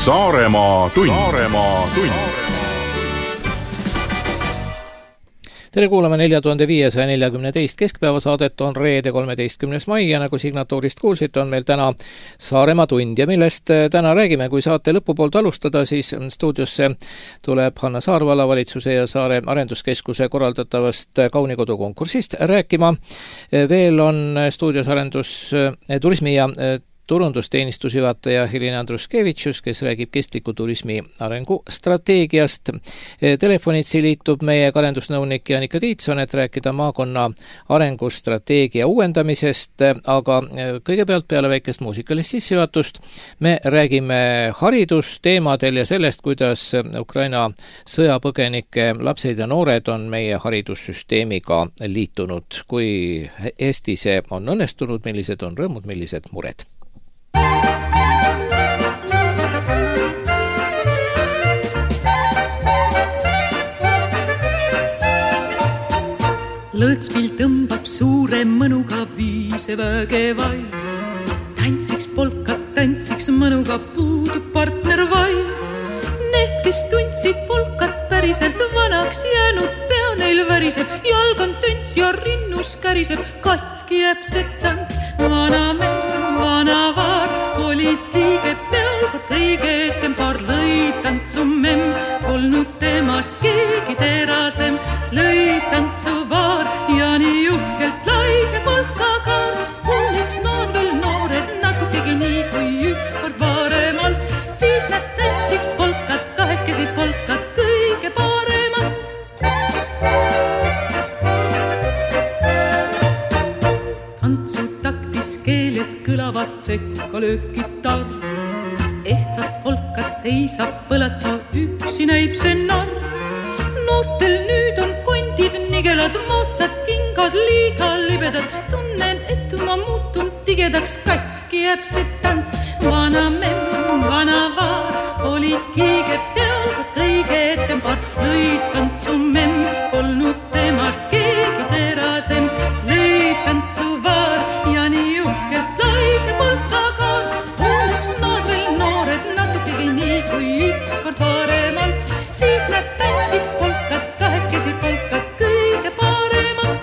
Saaremaa tund. Tere kuulame 4542 keskpäevasaadet, on reede 13. mai ja nagu signatuurist kuulsite, on meil täna Saaremaa tund ja millest täna räägime. Kui saate lõpupoolt alustada, siis stuudiosse tuleb Hanna Saar vallavalitsuse ja Saare Arenduskeskuse korraldatavast Kaunikodu konkursist rääkima. Veel on stuudios turismi ja turundusteenistusjuhataja Helina Andruskevitšus, kes räägib kestliku turismi arengustrateegiast. Telefonitsi liitub meie arendusnõunik Janika Tiitson, et rääkida maakonna arengustrateegia uuendamisest, aga kõigepealt peale väikest muusikalist sissejuhatust me räägime haridusteemadel ja sellest, kuidas Ukraina sõjapõgenike lapsed ja noored on meie haridussüsteemiga liitunud. Kui hästi see on õnnestunud, millised on rõõmud, millised mured. Lõõtspil tõmbab suure mõnuga viise vägevaid. Tantsiks polkat, tantsiks mõnuga puudub partner vaid. Need, kes tundsid polkat päriselt vanaks jäänud, pea neil väriseb, jalg on tönts ja rinnus käriseb, katki jääb see tants. Vana memm, vana vaar, olid kiige peal, kord kõige etem paar lõi tantsu memm, polnud temast keegi terasem, lõi tantsu vaar ja nii uhkelt laise polkakaar. Oleks nad veel noored natukegi nii kui ükskord varemalt, siis nad tantsiks polkat, kahekesi polkat kõige paremat. Tantsutaktis keeled kõlavad, sekka lööb kitarr. Ehtsat polkat ei saa põlata, üksi näib see narr. Noortel nüüd on kondid nigelad, moodsad kingad liiga libedad. Tunnen, et ma muutun tigedaks, katki jääb see tants. Vana memm, vana vaar, olid kiige peal, kord kõige etem paar. Lõi tantsu memm, polnud temast keegi terasem. Lõi tantsu vaar ja nii uhkelt laise polkakaar. Oleks nad veel noored natukegi nii kui ükskord paremalt, siis nad tantsiks polkat, kahekesi polkat kõige paremat.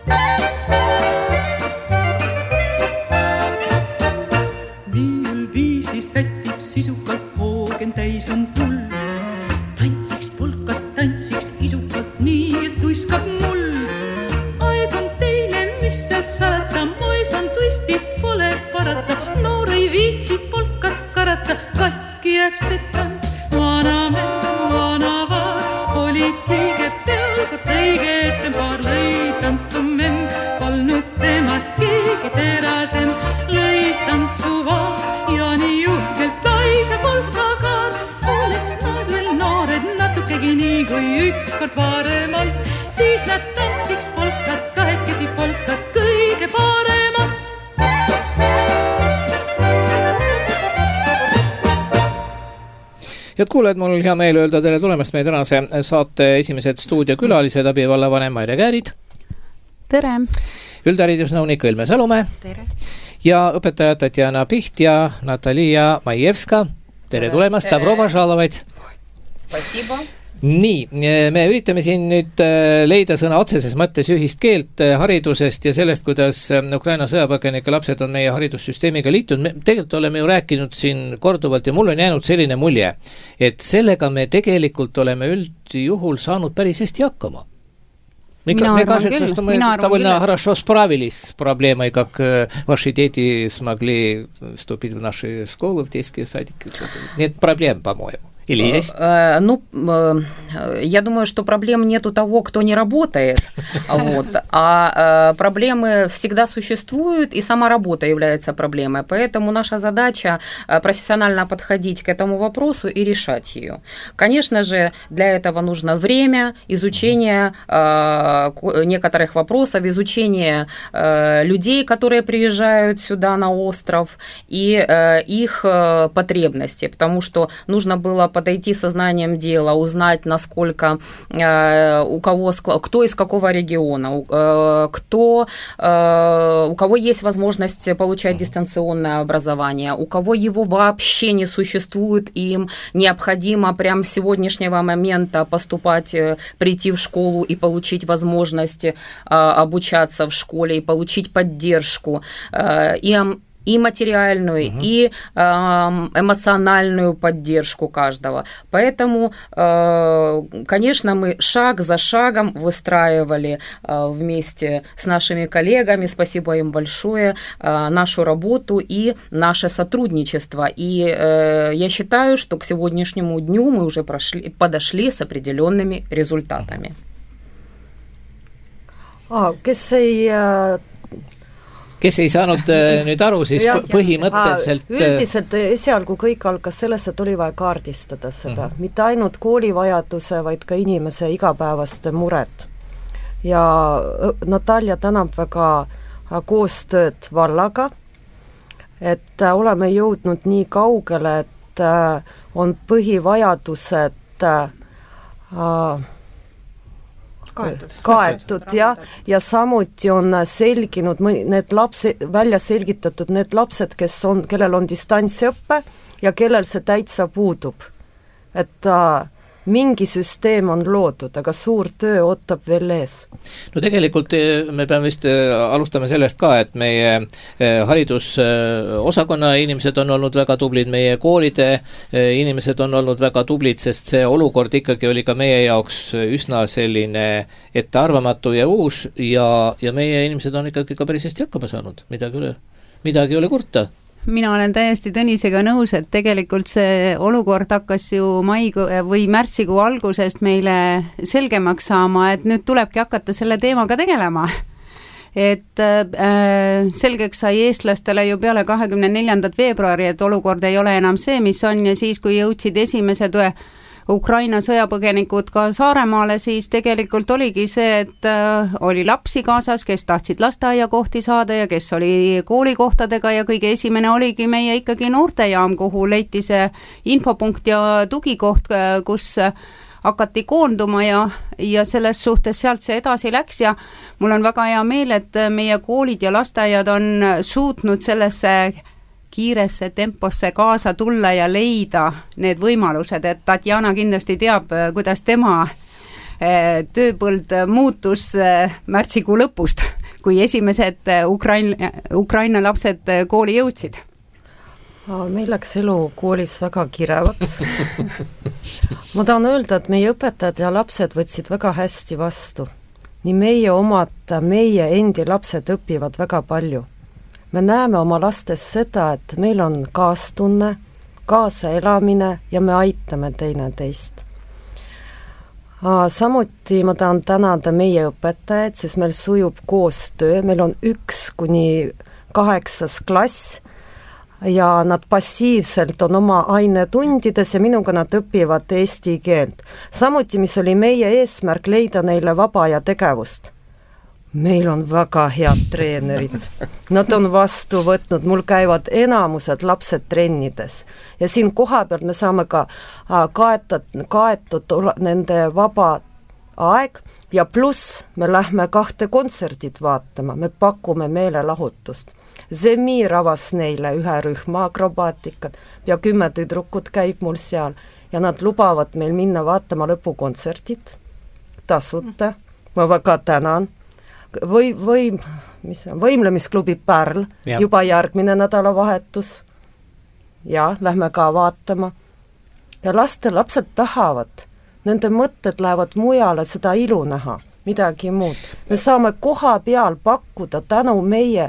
Viiul viisi sätib sisukalt, hoogen täis on tuld. Tantsiks polkat, tantsiks isukalt, nii et tuiskab muld. Aeg on teine, mis sealt salata, moes on tuisti, pole parata. Noor ei viitsi polkat karata, katki jääb see tants. Vana memm, vana vaar, olid kiige peal, kord kõige etem paar. Lõi tantsu memm, polnud temast keegi terasem. Lõi tantsu vaar ja nii uhkelt laise polkakaar. Oleks nad veel noored natukegi nii kui ükskord varemalt, siis nad tantsiks polkat, kahekesi polkat kõige paremat. Head kuulajad, mul on hea meel öelda tere tulemast meie tänase saate esimesed stuudiokülalised, Abi vallavanem Maire Käärid. Tere! Üldharidusnõunik Õlme Salumäe. Tere! Ja õpetajad Tatjana Piht ja Natalia Majevska. Tere tulemast, Dobro Važalovaid. Spasibo! Nii, me üritame siin nüüd leida sõna otseses mõttes ühist keelt haridusest ja sellest, kuidas Ukraina sõjapõgenike lapsed on meie haridussüsteemiga liitunud. Tegelikult oleme ju rääkinud siin korduvalt ja mul on jäänud selline mulje, et sellega me tegelikult oleme üldjuhul saanud päris hästi hakkama. Мне кажется, что мы довольно хорошо справились с проблемой, как ваши дети смогли вступить в наши школы, в детские садики. Нет проблем, по-моему. Или есть? Я думаю, что проблем нет у того, кто не работает, а проблемы всегда существуют, и сама работа является проблемой. Поэтому наша задача профессионально подходить к этому вопросу и решать ее. Конечно же, для этого нужно время, изучение некоторых вопросов, изучение людей, которые приезжают сюда на остров, и их потребности, потому что нужно было подойти со знанием дела, узнать, насколько у кого, кто из какого региона, у кого есть возможность получать дистанционное образование, у кого его вообще не существует, и им необходимо прямо с сегодняшнего момента поступать, прийти в школу и получить возможность обучаться в школе и получить поддержку и материальную, и эмоциональную поддержку каждого. Поэтому, конечно, мы шаг за шагом выстраивали вместе с нашими коллегами, спасибо им большое, нашу работу и наше сотрудничество. И я считаю, что к сегодняшнему дню мы уже подошли с определенными результатами. Kes ei saanud nüüd aru, siis põhimõtteliselt... Üldiselt esialgu kõik algas selles, et oli vaja kaardistada seda. Mitte ainult koolivajaduse, vaid ka inimese igapäevaste mured. Ja Natalja tänab väga koostööd vallaga, et oleme jõudnud nii kaugele, et on põhivajadused kaetud ja samuti on selginud need välja selgitatud need lapsed, kellel on distantsõppe ja kellel see täitsa puudub. Et mingi süsteem on loodud, aga suur töö ootab veel ees. No tegelikult me peame vist alustama sellest ka, et meie haridusosakonna inimesed on olnud väga tublid, meie koolide inimesed on olnud väga tublid, sest see olukord ikkagi oli ka meie jaoks üsna selline ettearvamatu ja uus ja meie inimesed on ikkagi ka päris hästi hakkama saanud, midagi ei ole kurta. Mina olen täiesti Tõnisega nõus, et tegelikult see olukord hakkas ju märtsikuu algusest meile selgemaks saama, et nüüd tulebki hakata selle teemaga tegelema. Et selgeks sai eestlastele ju peale 24. veebruari, et olukord ei ole enam see, mis on, ja siis, kui jõudsid esimesed Ukraina sõjapõgenikud ka Saaremaale, siis tegelikult oligi see, et oli lapsi kaasas, kes tahtsid lasteaiakohti saada ja kes oli koolikohtadega ja kõige esimene oligi meie ikkagi noortejaam, kuhu leiti see infopunkt ja tugikoht, kus hakati koonduma ja selles suhtes sealt see edasi läks ja mul on väga hea meel, et meie koolid ja lasteaiad on suutnud sellesse kiiresse temposse kaasa tulla ja leida need võimalused, et Tatjana kindlasti teab, kuidas tema tööpõld muutus märtsikuu lõpust, kui esimesed Ukraina lapsed kooli jõudsid. Meil läks elu koolis väga kirevaks. Ma tahan öelda, et meie õpetajad ja lapsed võtsid väga hästi vastu. Nii meie omad, meie endi lapsed õpivad väga palju. Me näeme oma lastes seda, et meil on kaastunne, kaasaelamine ja me aitame teineteist. Samuti ma tahan tänada meie õpetajaid, sest meil sujub koostöö, meil on 1-8 klass ja nad passiivselt on oma ainetundides ja minuga nad õpivad eesti keelt. Samuti, mis oli meie eesmärk, leida neile vaba ja tegevust. Meil on väga head treenerid. Nad on vastu võtnud, mul käivad enamused lapsed trennides. Ja siin koha peal me saame ka kaetud nende vaba aeg ja pluss me lähme 2 kontserdit vaatama, me pakume meelelahutust. Zemir avas neile ühe rühma akrobaatikat ja 10 tüdrukut käib mul seal ja nad lubavad meil minna vaatama lõpukontserdit tasuta. Ma väga tänan. Võimlemisklubi Pärl, juba järgmine nädalavahetus. Ja, lähme ka vaatama. Ja lapsed tahavad, nende mõtted lähevad mujale seda ilu näha, midagi muud. Me saame koha peal pakkuda tänu meie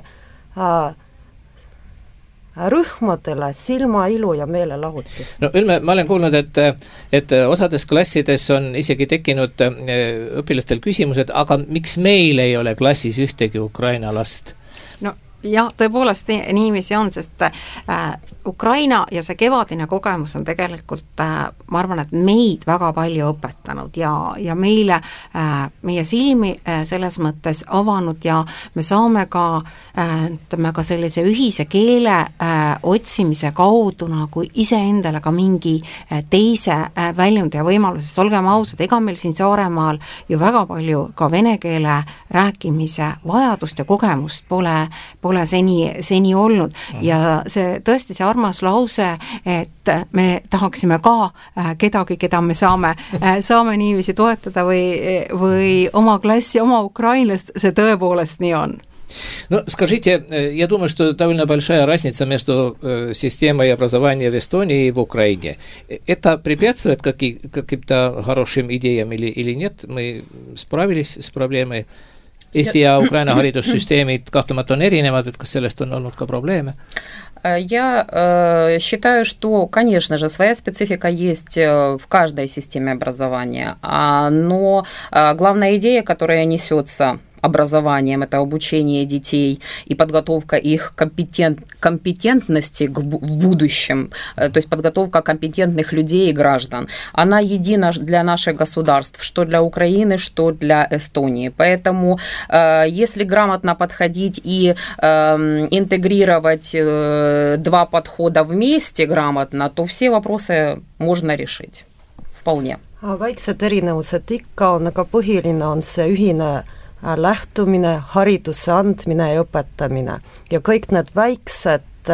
rühmadele silmailu ja meelelahutust. No Ülme, ma olen kuulnud, et osades klassides on isegi tekkinud õpilastel küsimused, aga miks meil ei ole klassis ühtegi Ukraina last? No jah, tõepoolest niiviisi on, sest Ukraina ja see kevadine kogemus on tegelikult, ma arvan, et meid väga palju õpetanud ja meile, meie silmi selles mõttes avanud ja me saame ka, ütleme ka sellise ühise keele otsimise kaudu nagu iseendale ka mingi teise väljundi ja võimalus, sest olgem ausad, ega meil siin Saaremaal ju väga palju ka vene keele rääkimise vajadust ja kogemust pole seni olnud ja see tõesti see armas lause, et me tahaksime ka kedagi, keda me saame niiviisi toetada või oma klassi, oma украинlast, see tõepoolest nii on. Ну, скажите, я думаю, что довольно большая разница между системой образования в Эстонии и в Украине. Это препятствует каким-то хорошим идеям или нет? Мы справились с проблемой? Eesti ja Ukraina haridussüsteemid kahtlemata on erinevad, kas sellest on olnud ka probleeme? Я считаю, что, конечно же, своя специфика есть в каждой системе образования, но главная идея, которая несется образованием, это обучение детей и подготовка их компетентности в будущем, то есть подготовка компетентных людей и граждан, она едина для наших государств, что для Украины, что для Эстонии. Поэтому если грамотно подходить и интегрировать два подхода вместе грамотно, то все вопросы можно решить. Вполне. Väiksed erinevused ikka on, aga põhiline on see ühine lähtumine, hariduse andmine ja õpetamine. Ja kõik need väiksed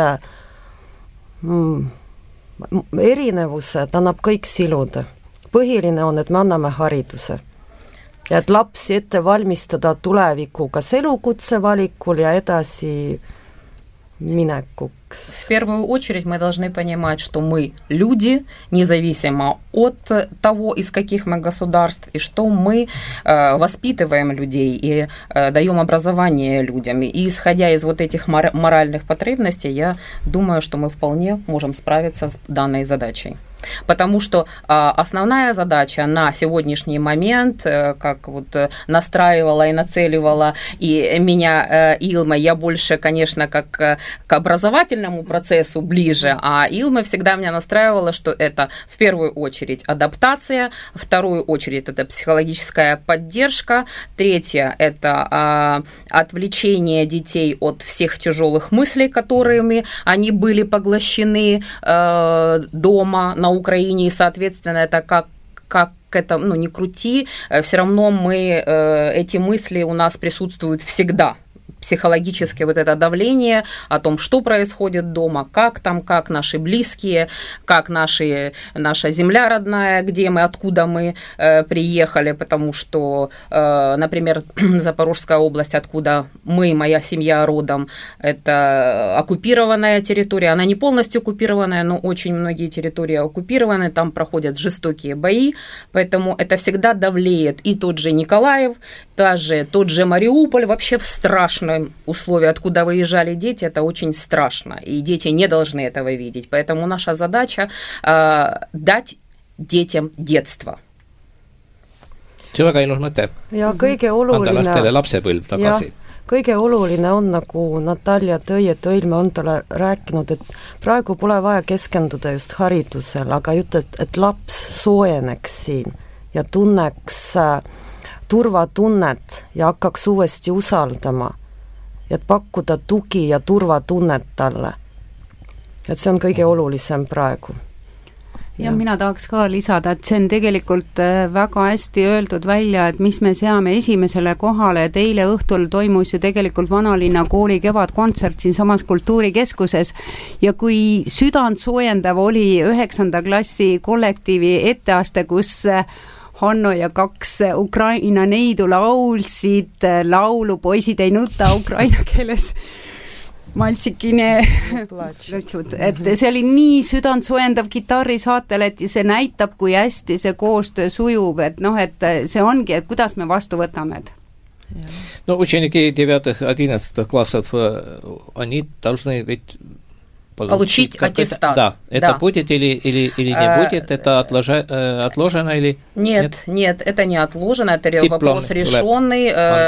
erinevused annab kõik siluda. Põhiline on, et me anname hariduse. Ja et lapsi ette valmistada tulevikuga elukutse valikul ja edasi minekuks. В первую очередь мы должны понимать, что мы люди, независимо от того, из каких мы государств, и что мы воспитываем людей и даем образование людям. И исходя из вот этих моральных потребностей, я думаю, что мы вполне можем справиться с данной задачей. Потому что основная задача на сегодняшний момент, как вот настраивала и нацеливала и меня Илма, я больше, конечно, как к образовательному процессу ближе, а Илма всегда меня настраивала, что это в первую очередь адаптация, в вторую очередь это психологическая поддержка, третье это отвлечение детей от всех тяжелых мыслей, которыми они были поглощены дома, на Украине, и, соответственно, это как это, не крути, все равно эти мысли у нас присутствуют всегда. Психологически вот это давление о том, что происходит дома, как там, как наши близкие, как наша земля родная, где мы, откуда мы приехали, потому что, например, Запорожская область, откуда моя семья родом, это оккупированная территория, она не полностью оккупированная, но очень многие территории оккупированы, там проходят жестокие бои, поэтому это всегда давлеет. И тот же Николаев, тот же Мариуполь, вообще в страшном условия, откуда выезжали дети, это очень страшно, и дети не должны этого видеть. Поэтому наша задача дать детям детство. See väga ilus mõte. Ja kõige oluline, anda lastele lapsepõlv tagasi. Kõige oluline on, nagu Natalja tõi, et Õilme on talle rääkinud, et praegu pole vaja keskenduda just haridusel, aga et laps soojeneks siin ja tunneks turvatunnet ja hakkaks uuesti usaldama. Et pakkuda tugi ja turvatunnet talle. Et see on kõige olulisem praegu. Ja mina tahaks ka lisada, et see on tegelikult väga hästi öeldud välja, et mis me seame esimesele kohale, et eile õhtul toimus ju tegelikult Vanalinna kooli kevadkontsert siin samas kultuurikeskuses ja kui südant soojendav oli 9. klassi kollektiivi etteaste, kus Hanno ja 2 Ukraina neidu laulsid laulu Poisid ei nuta Ukraina keeles Maltsikine lõtsud, et see oli nii südantsoojendav gitarrisaatel, et see näitab, kui hästi see koostöö sujub, et et see ongi, et kuidas me vastu võtame. No, ученики 9-11 классов, они должны ведь получить аттестат. Да, это будет или не будет, это отложено или нет? Нет, это не отложено, это вопрос решенный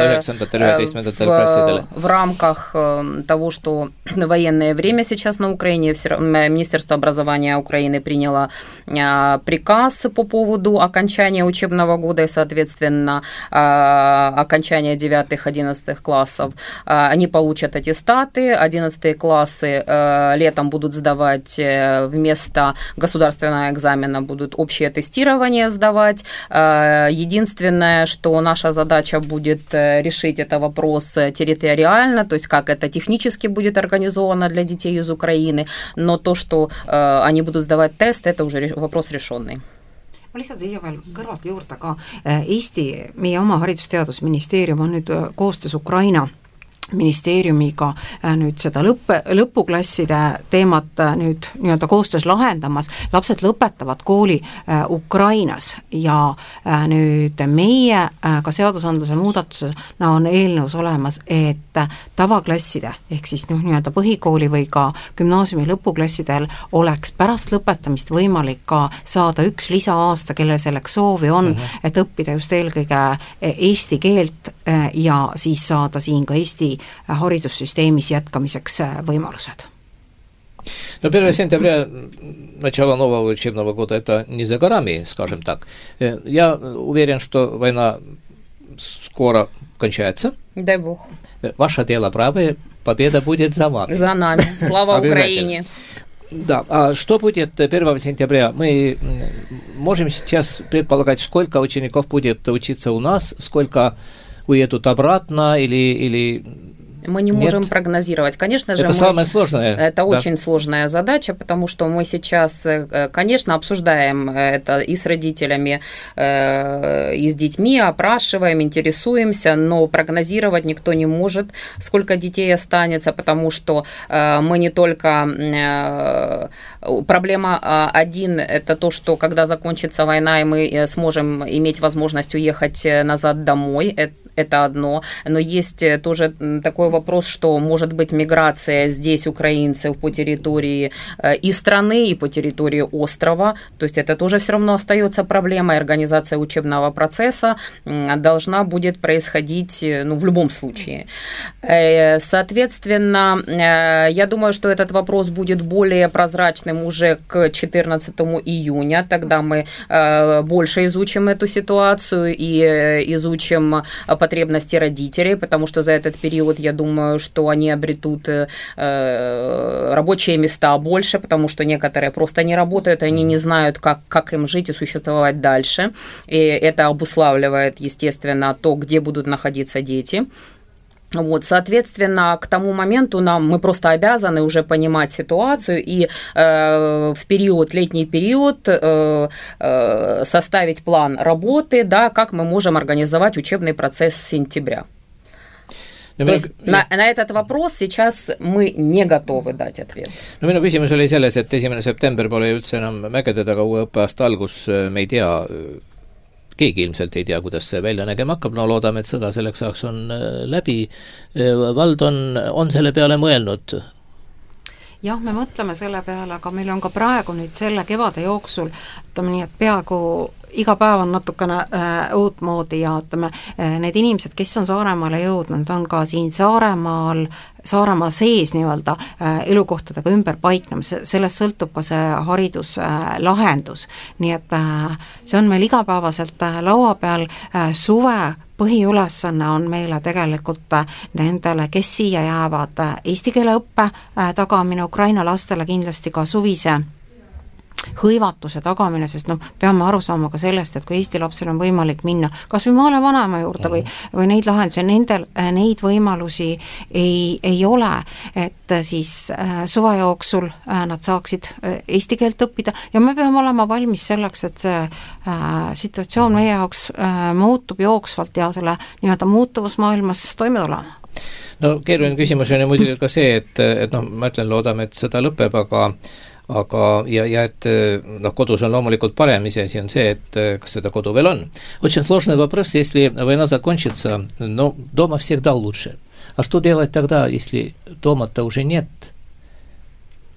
в рамках того, что военное время сейчас на Украине. Министерство образования Украины приняло приказ по поводу окончания учебного года и, соответственно, окончания 9-11 классов. Они получат аттестаты, 11 классы летом будут сдавать вместо государственного экзамена, будут общее тестирование сдавать. Единственное, что наша задача будет решить это вопрос территориально, то есть как это технически будет организовано для детей из Украины, но то, что они будут сдавать тест, это уже вопрос решенный. Ma lihtsalt siia veel kõrvalt juurde ka Eesti, meie oma Haridus-Teadusministeerium on nüüd koostöös Ukraina ministeeriumiga nüüd seda lõpuklasside teemat nüüd nii-öelda koostöös lahendamas. Lapsed lõpetavad kooli Ukrainas ja nüüd meie ka seadusandluse muudatusena on eelnõus olemas, et tavaklasside ehk siis nii-öelda põhikooli või ka gümnaasiumi lõpuklassidel oleks pärast lõpetamist võimalik ka saada üks lisaaasta, kellel selleks soovi on, et õppida just eelkõige eesti keelt ja siis saada siin ka Eesti haridussüsteemis jätkamiseks võimalused. Но 1 сентября, начало нового учебного года, это не за горами, скажем так. Я уверен, что война скоро кончается. Дай Бог. Ваше дело правое, победа будет за вами. За нами. Слава Украине. Да, а что будет 1 сентября? Мы можем сейчас предполагать, сколько учеников будет учиться у нас, сколько уедут обратно или мы не можем прогнозировать. Конечно же, это самое сложное. Это очень сложная задача, потому что мы сейчас, конечно, обсуждаем это и с родителями, и с детьми, опрашиваем, интересуемся, но прогнозировать никто не может, сколько детей останется, потому что мы не только... Проблема один – это то, что когда закончится война, и мы сможем иметь возможность уехать назад домой, это одно, но есть тоже такой вопрос, что может быть миграция здесь украинцев по территории и страны, и по территории острова, то есть это тоже все равно остается проблемой, организация учебного процесса должна будет происходить, в любом случае. Соответственно, я думаю, что этот вопрос будет более прозрачным уже к 14 июня, тогда мы больше изучим эту ситуацию и изучим потребности родителей, потому что за этот период, я думаю, что они обретут рабочие места больше, потому что некоторые просто не работают, они не знают, как им жить и существовать дальше. И это обуславливает, естественно, то, где будут находиться дети. Вот, соответственно, к тому моменту мы просто обязаны уже понимать ситуацию и в летний период составить план работы, да, как мы можем организовать учебный процесс с сентября. То есть на этот вопрос сейчас мы не готовы дать ответ. Minu küsimus oli selles, et 1. september pole üldse enam mägede taga uue õppeaasta algus, me ei tea, keegi ilmselt ei tea, kuidas see välja nägema hakkab, loodame, et sõda selleks ajaks on läbi. Vald on selle peale mõelnud? Jah, me mõtleme selle peale, aga meil on ka praegu nüüd selle kevade jooksul, nii, et peaaegu iga päev on natukene uut moodi ja need inimesed, kes on Saaremaale jõudnud, on ka siin Saaremaa sees nii-öelda elukohtadega ümber paiknemas, sellest sõltub ka see hariduslahendus. Nii et see on meil igapäevaselt laua peal. Suve põhiülesanne on meile tegelikult nendele, kes siia jäävad, eesti keele õppe tagamine, Ukraina lastele kindlasti ka suvise hõivatuse tagamine, sest peame aru saama ka sellest, et kui Eesti lapsel on võimalik minna kas või maale vanema juurde või neid lahendusi, nendel neid võimalusi ei ole, et siis suve jooksul nad saaksid eesti keelt õppida ja me peame olema valmis selleks, et see situatsioon meie jaoks muutub jooksvalt ja selle nii-öelda muutuvusmaailmas toime tulema. No keeruline küsimus on ju muidugi ka see, et ma ütlen, loodame, et seda lõpeb, aga et kodus on loomulikult parem, iseasi on see, et kas seda kodu veel on. Очень сложный вопрос, если война закончится, но дома всегда лучше. А что делать тогда, если дома-то уже нет?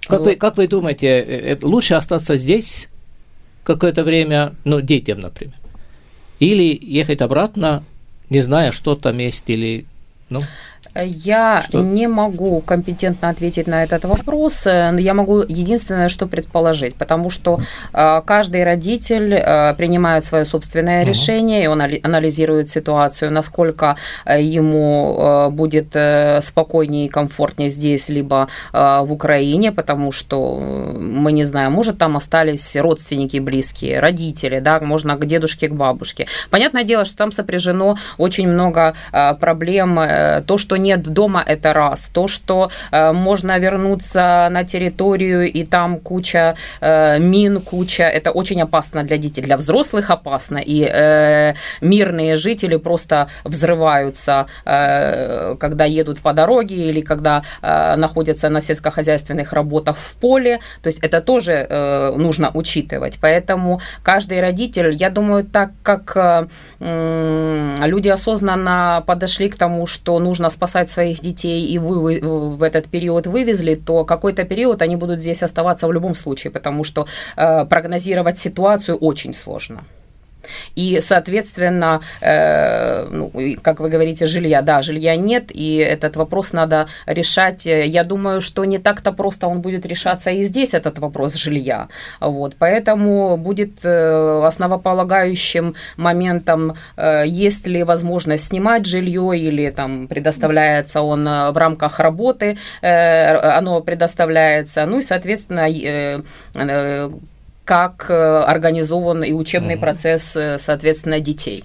Как вы думаете, лучше остаться здесь какое-то время, детям, например, или ехать обратно, не зная, что там есть, или... Я не могу компетентно ответить на этот вопрос, я могу единственное, что предположить, потому что каждый родитель принимает свое собственное решение, и он анализирует ситуацию, насколько ему будет спокойнее и комфортнее здесь, либо в Украине, потому что мы не знаем, может, там остались родственники близкие, родители, да, можно к дедушке, к бабушке. Понятное дело, что там сопряжено очень много проблем, то, что нет дома, это раз. То, что можно вернуться на территорию, и там куча мин, это очень опасно для детей. Для взрослых опасно, и мирные жители просто взрываются, когда едут по дороге или когда находятся на сельскохозяйственных работах в поле. То есть это тоже нужно учитывать. Поэтому каждый родитель, я думаю, так как люди осознанно подошли к тому, что нужно спасать своих детей, и вы в этот период вывезли, то какой-то период они будут здесь оставаться в любом случае, потому что прогнозировать ситуацию очень сложно. И, соответственно, как вы говорите, жилья нет, и этот вопрос надо решать. Я думаю, что не так-то просто он будет решаться и здесь, этот вопрос жилья. Поэтому будет основополагающим моментом, есть ли возможность снимать жилье, или там предоставляется он в рамках работы, оно предоставляется, и, соответственно, как организован и учебный процесс, soответственно, детей.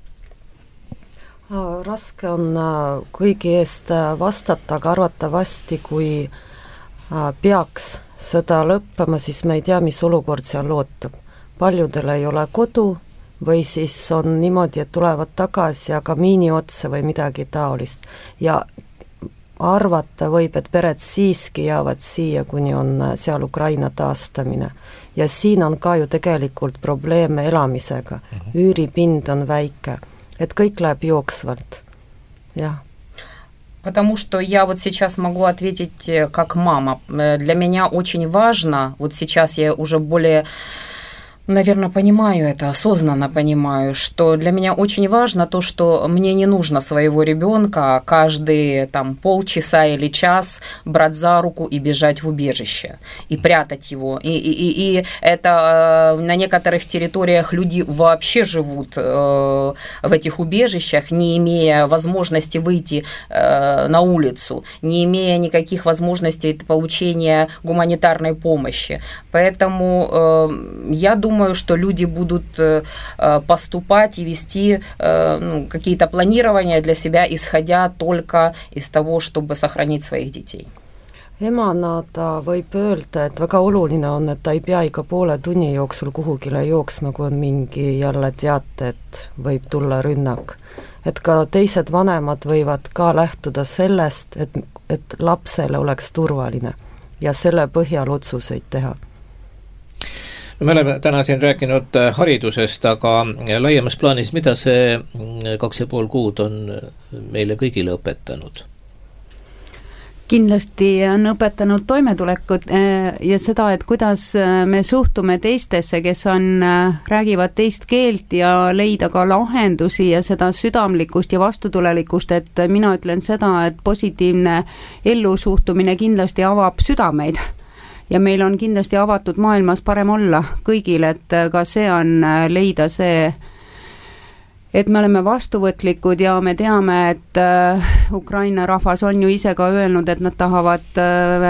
Raske on kõigi eest vastata, aga arvatavasti, kui peaks sõda lõppema, siis me ei tea, mis olukord seal ootab. Paljudel ei ole kodu või siis on niimoodi, et tulevad tagasi, aga miini otsa või midagi taolist. Ja arvata võib, et pered siiski jäävad siia, kuni on seal Ukraina taastamine. Ja siin on ka ju tegelikult probleeme elamisega. Üüripind on väike. Et kõik läheb jooksvalt. Jah. Потому что я сейчас могу ответить как мама. Для меня очень важно, сейчас я уже более... Наверное, понимаю это, осознанно понимаю, что для меня очень важно то, что мне не нужно своего ребенка каждые полчаса или час брать за руку и бежать в убежище, и прятать его. И это на некоторых территориях люди вообще живут в этих убежищах, не имея возможности выйти на улицу, не имея никаких возможностей получения гуманитарной помощи. Поэтому я думаю, что люди будут поступать и вести какие-то планирования для себя, исходя только из того, чтобы сохранить своих детей. Emana ta võib öelda, et väga oluline on, et ta ei pea iga poole tunni jooksul kuhugile jooksma, kui on mingi jälle teate, et võib tulla rünnak. Et ka teised vanemad võivad ka lähtuda sellest, et lapsele oleks turvaline ja selle põhjal otsuseid teha. Me oleme täna siin rääkinud haridusest, aga laiemas plaanis, mida see 2,5 kuud on meile kõigile õpetanud? Kindlasti on õpetanud toimetulekut ja seda, et kuidas me suhtume teistesse, kes räägivad teist keelt, ja leida ka lahendusi ja seda südamlikkust ja vastutulelikkust, et mina ütlen seda, et positiivne ellusuhtumine kindlasti avab südameid. Ja meil on kindlasti avatud maailmas parem olla kõigil, et ka see on leida see, et me oleme vastuvõtlikud ja me teame, et Ukraina rahvas on ju ise ka öelnud, et nad tahavad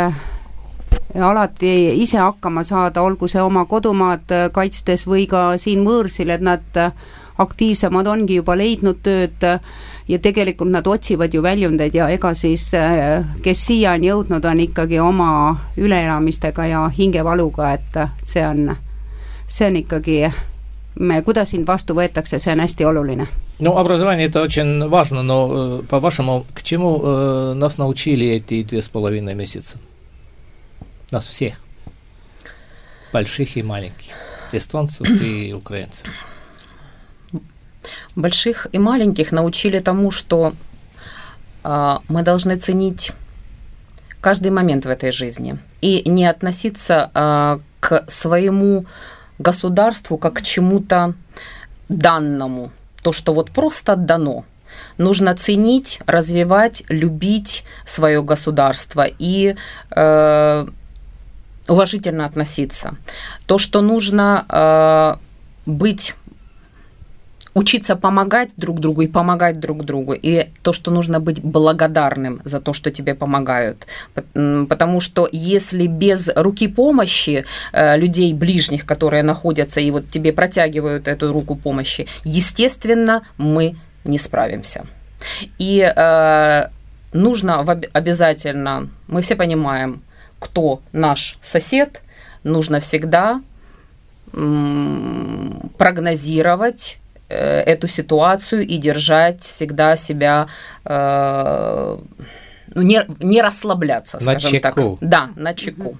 alati ise hakkama saada, olgu see oma kodumaad kaitstes või ka siin võõrsil, et nad aktiivsemad ongi juba leidnud tööd ja tegelikult nad otsivad ju väljundeid ja ega siis, kes siiani jõudnud on ikkagi oma üleelamistega ja hingevaluga, et see on ikkagi, kuidas sind vastu võetakse, see on hästi oluline. Образование это очень важно, но по-вашему, к чему нас научили эти 2,5 месяца? Нас всех, больших и маленьких, эстонцев и украинцев. Больших и маленьких научили тому, что мы должны ценить каждый момент в этой жизни и не относиться к своему государству как к чему-то данному, то, что вот просто дано. Нужно ценить, развивать, любить свое государство и уважительно относиться. То, что нужно учиться помогать друг другу и помогать друг другу. И то, что нужно быть благодарным за то, что тебе помогают. Потому что если без руки помощи людей ближних, которые находятся и вот тебе протягивают эту руку помощи, естественно, мы не справимся. И нужно обязательно, мы все понимаем, кто наш сосед, нужно всегда прогнозировать эту ситуацию и держать всегда себя, не расслабляться, скажем так. Да, на чеку.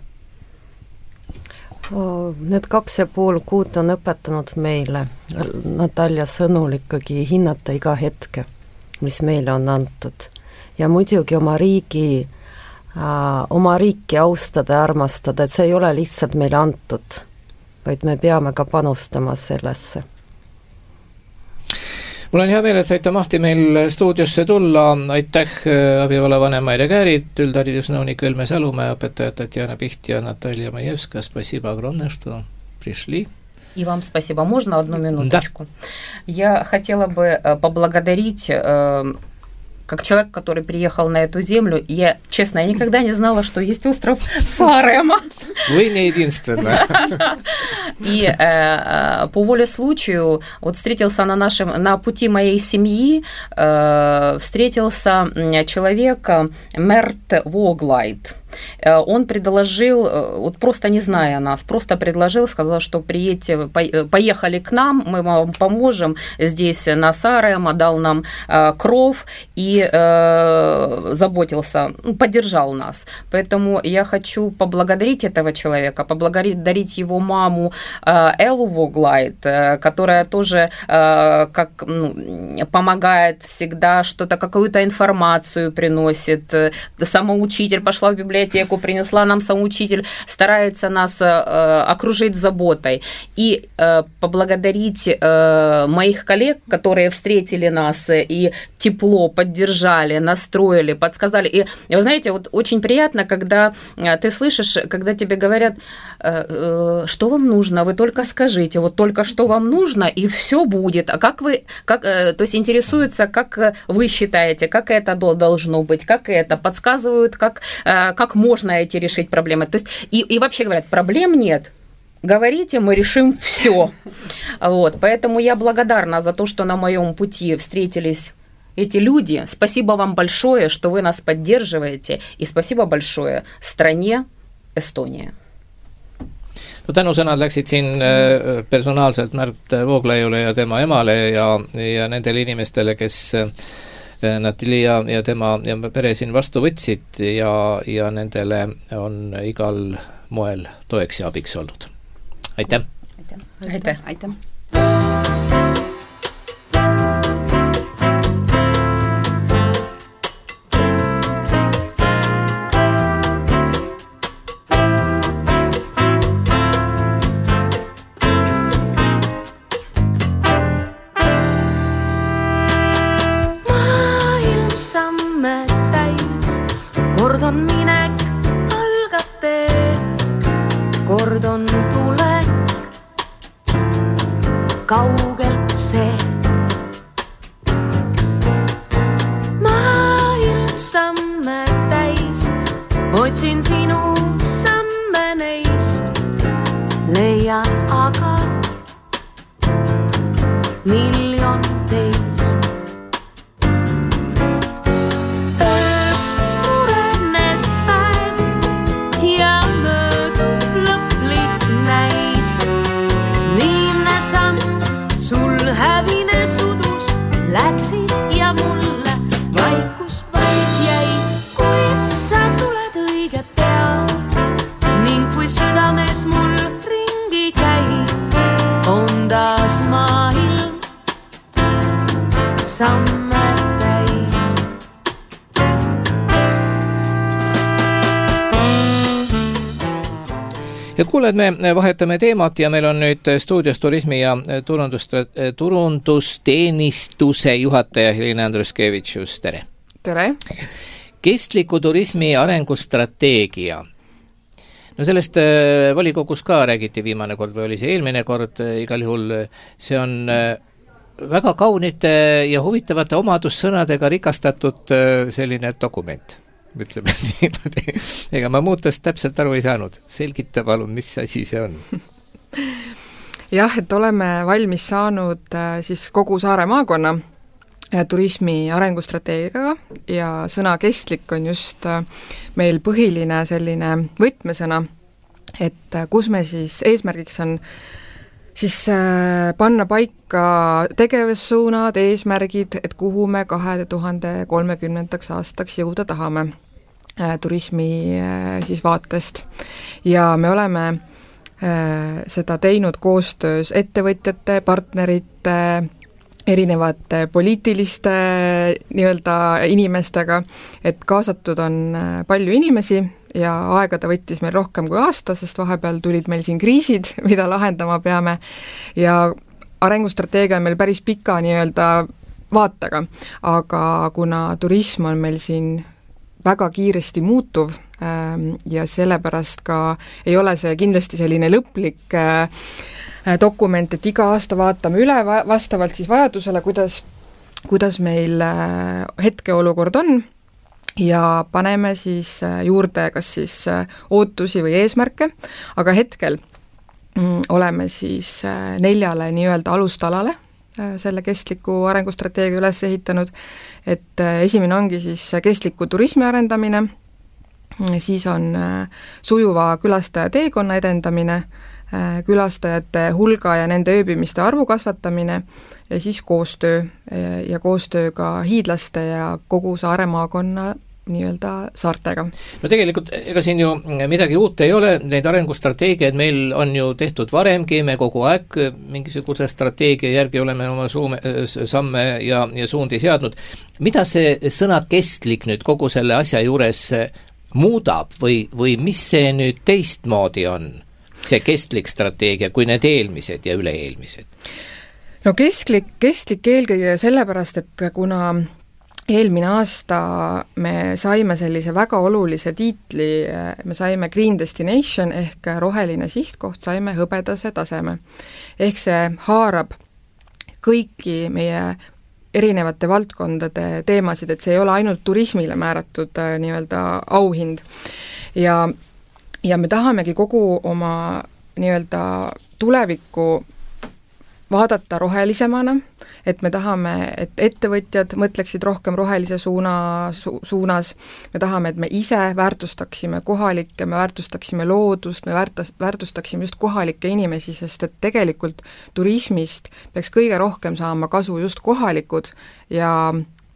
Need 2,5 kuud on õpetanud meile Natalja sõnul ikkagi hinnata iga hetke, mis meile on antud. Ja muidugi oma riiki austada ja armastada, et see ei ole lihtsalt meile antud, vaid me peame ka panustama sellesse. Mul on hea meel, et saite mahti meil stuudiosse tulla. Aitäh abivalavanem Maire Käärit, üldharidusnõunik Helme Salumäe, õpetajad Tatjana Piht ja Natalja Majevska. Спасибо огромное, что пришли. И вам спасибо. Можно одну минуточку? Да. Я хотела бы поблагодарить, как человек, который приехал на эту землю, я, честно, я никогда не знала, что есть остров Саарема. Вы не единственная. И по воле случаю вот встретился на пути моей семьи, встретился человек Мерт Воглайт. Он предложил, вот просто не зная нас, просто предложил, сказал, что поехали к нам, мы вам поможем здесь на Саарема, дал нам кров и заботился, поддержал нас. Поэтому я хочу поблагодарить этого человека, поблагодарить его маму Эллу Воглайт, которая тоже помогает всегда, что-то, какую-то информацию приносит. Самоучитель, пошла в библиотеку, принесла нам самоучитель, старается нас окружить заботой. И поблагодарить моих коллег, которые встретили нас и тепло поддержали, настроили, подсказали. И вы знаете, вот очень приятно, когда ты слышишь, когда тебе говорят, что вам нужно, вы только скажите, вот только что вам нужно, и все будет. А то есть интересуются, как вы считаете, как это должно быть, как это, подсказывают, как можно эти решить проблемы. То есть, и вообще говорят, проблем нет. Говорите, мы решим все. Вот. Поэтому я благодарна за то, что на моем пути встретились эти люди. Спасибо вам большое, что вы нас поддерживаете. И спасибо большое стране Estonia. No tänusõnad läksid siin personaalselt Märt Vooglaiule ja tema emale ja nendele inimestele, kes Natalja ja tema ja pere siin vastu võtsid ja nendele on igal moel toeks ja abiks olnud. Aitäh! Aitäh! Aitäh! Kaugelt see maailm samme täis, otsin sinu samme neist, leian aga miljon teist. Ööks purenes päev ja möödub lõplik näis, viimne samm sul hävine sudus läksid ja mulle vaikus vaid jäi, kuid sa tuled õige pea. Head kuuled, me vahetame teemat ja meil on nüüd stuudios turismi- ja turundusteenistuse juhataja Helina Andruskevitšus, tere! Tere! Kestliku turismi arengustrateegia. No sellest volikogus ka räägiti viimane kord või oli see eelmine kord, igal juhul see on väga kaunite ja huvitavate omadussõnadega rikastatud selline dokument, ütleme niimoodi. Ega ma muutast täpselt aru ei saanud. Selgita palun, mis asi see on? Jah, et oleme valmis saanud siis kogu Saare maakonna turismi arengustrateegiaga ja sõna kestlik on just meil põhiline selline võtmesõna, et kus me siis eesmärgiks on siis panna paika tegevussuunad, eesmärgid, et kuhu me 2030. aastaks jõuda tahame turismi siis vaatest. Ja me oleme seda teinud koostöös ettevõtjate, partnerite, erinevate poliitiliste nii-öelda inimestega, et kaasatud on palju inimesi ja aega ta võttis meil rohkem kui aasta, sest vahepeal tulid meil siin kriisid, mida lahendama peame, ja arengustrateegia on meil päris pika nii-öelda vaatega, aga kuna turism on meil siin väga kiiresti muutuv ja sellepärast ka ei ole see kindlasti selline lõplik dokument, et iga aasta vaatame üle vastavalt siis vajadusele, kuidas meil hetkeolukord on ja paneme siis juurde kas siis ootusi või eesmärke, aga hetkel oleme siis 4 nii-öelda alustalale selle kestliku arengustrateegia üles ehitanud, et esimene ongi siis kestliku turismi arendamine, siis on sujuva külastaja teekonna edendamine, külastajate hulga ja nende ööbimiste arvu kasvatamine ja siis koostöö ja koostööga hiidlaste ja kogu Saare maakonna nii-öelda saartega. No tegelikult ega siin ju midagi uut ei ole, neid arengustrateegiaid meil on ju tehtud varemgi, me kogu aeg mingisuguse strateegia järgi oleme oma samme ja suundi seadnud. Mida see sõna kestlik nüüd kogu selle asja juures muudab või mis see nüüd teistmoodi on? See kestlik strateegia kui need eelmised ja üle-eelmised? No kestlik eelkõige sellepärast, et kuna eelmine aasta me saime sellise väga olulise tiitli, me saime Green Destination ehk roheline sihtkoht, saime hõbedase taseme. Ehk see haarab kõiki meie erinevate valdkondade teemasid, et see ei ole ainult turismile määratud nii-öelda auhind. Ja me tahamegi kogu oma nii-öelda tulevikku vaadata rohelisemana, et me tahame, et ettevõtjad mõtleksid rohkem rohelise suunas, me tahame, et me ise väärtustaksime kohalikke, me väärtustaksime loodust, me väärtustaksime just kohalikke inimesi, sest et tegelikult turismist peaks kõige rohkem saama kasu just kohalikud ja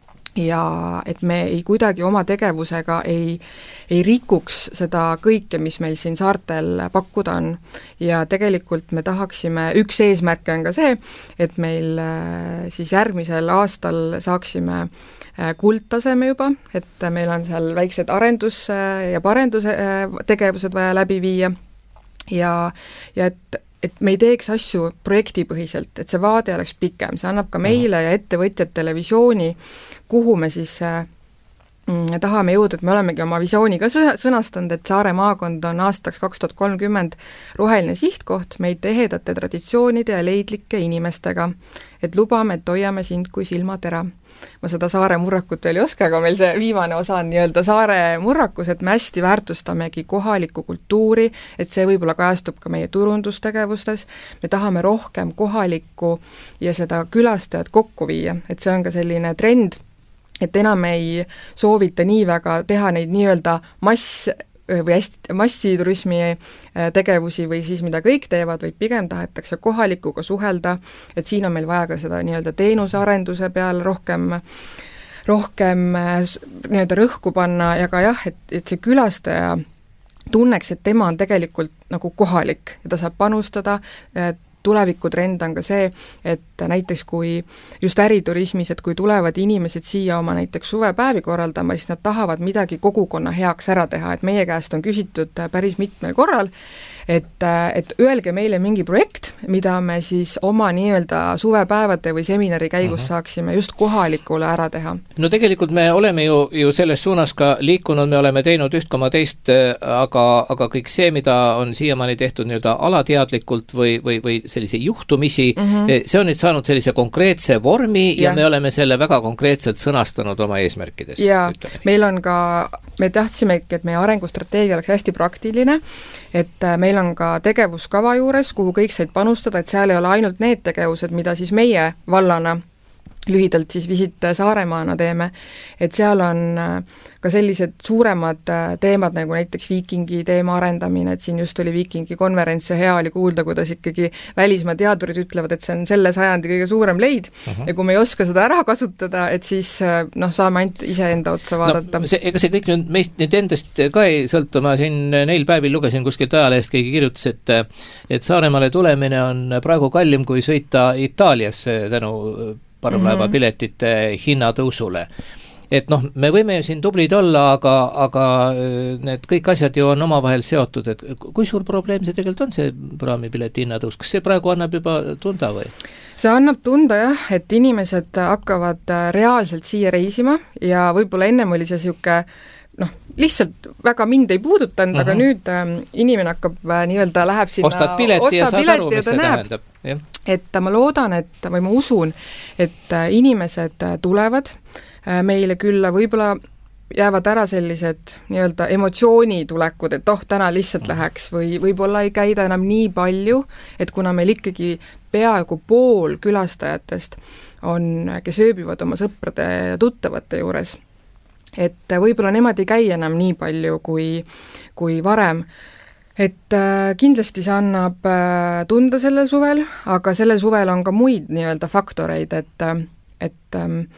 et me ei kuidagi oma tegevusega ei rikuks seda kõike, mis meil siin saartel pakkuda on. Ja tegelikult me tahaksime, üks eesmärke on ka see, et meil siis järgmisel aastal saaksime kuldtaseme juba, et meil on seal väiksed arendus- ja parenduse tegevused vaja läbi viia ja et me ei teeks asju projektipõhiselt, et see vaade oleks pikem, see annab ka meile ja ettevõtjatele visiooni, kuhu me siis tahame jõuda, et me olemegi oma visiooni ka sõnastanud, et Saare maakond on aastaks 2030 roheline sihtkoht meid ehedate traditsioonide ja leidlike inimestega, et lubame, et hoiame sind kui silmatera. Ma seda Saare murrakut veel ei oska, aga meil see viimane osa on nii-öelda Saare murrakus, et me hästi väärtustamegi kohalikku kultuuri, et see võib-olla kajastub ka meie turundustegevustes, me tahame rohkem kohalikku ja seda külastajat kokku viia, et see on ka selline trend, et enam ei soovita nii väga teha neid nii-öelda massiturismi tegevusi või siis mida kõik teevad, vaid pigem tahetakse kohalikuga suhelda, et siin on meil vaja ka seda nii-öelda teenusearenduse peale rohkem nii-öelda rõhku panna ja ka jah, et see külastaja tunneks, et tema on tegelikult nagu kohalik ja ta saab panustada tulevikutrend on ka see, et näiteks kui just äriturismis, et kui tulevad inimesed siia oma näiteks suvepäevi korraldama, siis nad tahavad midagi kogukonna heaks ära teha, et meie käest on küsitud päris mitmel korral, et öelge meile mingi projekt, mida me siis oma nii-öelda suvepäevade või seminari käigus saaksime just kohalikule ära teha. No tegelikult me oleme ju selles suunas ka liikunud, me oleme teinud üht koma teist, aga kõik see, mida on siiamaani tehtud nii-öelda alateadlikult või sellise juhtumisi, see on nüüd saanud sellise konkreetse vormi ja me oleme selle väga konkreetselt sõnastanud oma eesmärkides. Ja meil on ka, me tahtsimegi, et meie arengustrateegia oleks hästi praktiline, et meil on ka tegevuskava juures, kuhu kõik said panustada, et seal ei ole ainult need tegevused, mida siis meie vallana lühidalt siis Visit Saaremaana teeme, et seal on ka sellised suuremad teemad, nagu näiteks viikingi teema arendamine, et siin just oli viikingi konverents ja hea oli kuulda, kuidas ikkagi välismaa teadurid ütlevad, et see on selle sajandi kõige suurem leid ja kui me ei oska seda ära kasutada, et siis saame ainult iseenda otsa vaadata. Ega see kõik nüüd meist nüüd endast ka ei sõltu, ma siin neil päevil lugesin kuskilt ajalehest, keegi kirjutas, et Saaremaale tulemine on praegu kallim kui sõita Itaaliasse tänu parvlaeva piletite hinnatõusule. Et me võime ju siin tublid olla, aga need kõik asjad ju on omavahel seotud, et kui suur probleem see tegelikult on, see praamipileti hinnatõus? Kas see praegu annab juba tunda või? See annab tunda jah, et inimesed hakkavad reaalselt siia reisima ja võib-olla ennem oli see siuke lihtsalt väga mind ei puudutanud, aga nüüd inimene hakkab nii-öelda läheb sinna, ostad pileti ja saad aru, mis see tähendab. Et ma loodan, või ma usun, et inimesed tulevad meile külla, võib-olla jäävad ära sellised nii-öelda emotsioonitulekud, et täna lihtsalt läheks või võib-olla ei käida enam nii palju, et kuna meil ikkagi peaaegu pool külastajatest on, kes ööbivad oma sõprade ja tuttavate juures, et võib-olla nemad ei käi enam nii palju kui varem. Et kindlasti see annab tunda sellel suvel, aga sellel suvel on ka muid nii-öelda faktoreid, et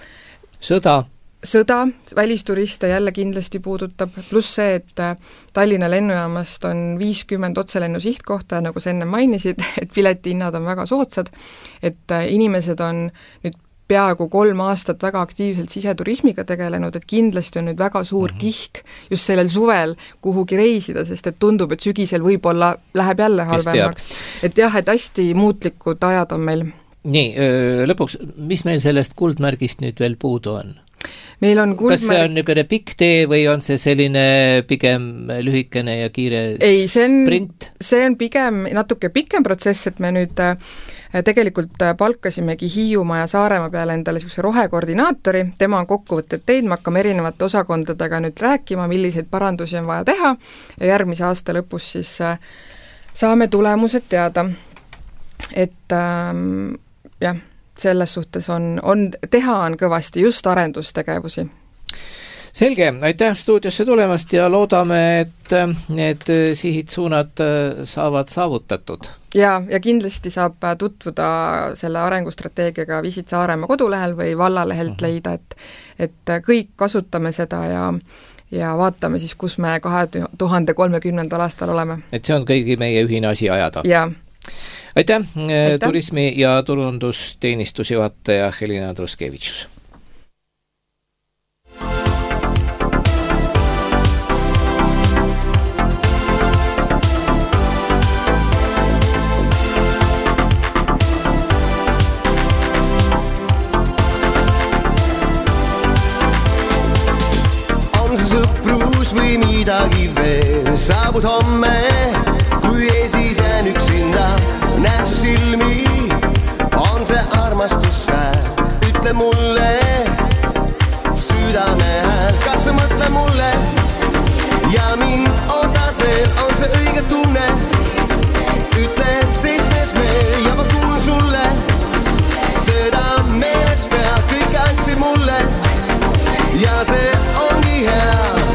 sõda, välisturiste jälle kindlasti puudutab, pluss see, et Tallinna lennujaamast on 50 otselennu sihtkohta, nagu sa enne mainisid, et piletihinnad on väga soodsad, et inimesed on nüüd peaaegu 3 aastat väga aktiivselt siseturismiga tegelenud, et kindlasti on nüüd väga suur kihk just sellel suvel kuhugi reisida, sest et tundub, et sügisel võib-olla läheb jälle halvemaks. Et jah, et hästi muutlikud ajad on meil. Nii, lõpuks, mis meil sellest kuldmärgist nüüd veel puudu on? Meil on Kas see on niisugune pikk tee või on see selline pigem lühikene ja kiire sprint? See on pigem natuke pikem protsess, et me nüüd tegelikult palkasimegi Hiiumaa ja Saaremaa peale endale niisuguse rohekoordinaatori, tema on kokkuvõtted teinud, me hakkame erinevate osakondadega nüüd rääkima, milliseid parandusi on vaja teha ja järgmise aasta lõpus siis saame tulemused teada. Et jah, selles suhtes teha on kõvasti just arendustegevusi. Selge, aitäh stuudiosse tulemast ja loodame, et need sihid suunad saavad saavutatud. Ja kindlasti saab tutvuda selle arengustrateegiaga Visit Saaremaa kodulehel või vallalehelt leida, et kõik kasutame seda ja vaatame siis, kus me 2030. aastal oleme. Et see on kõigi meie ühine asi ajada. Ja. Aitäh, turismi- ja turundusteenistusjuhataja Helina Truskevitšus. Või midagi veel, saabud homme, kui eesis jään üksinda, näen su silmi, on see armastus sääl, ütle mulle, südame hääl, kas sa mõtle mulle ja mind ootad veel, on see õige tunne, ütleb 7. meil ja ma kuulun sulle, seda meeles pea, kõik andsid mulle ja see ongi hea.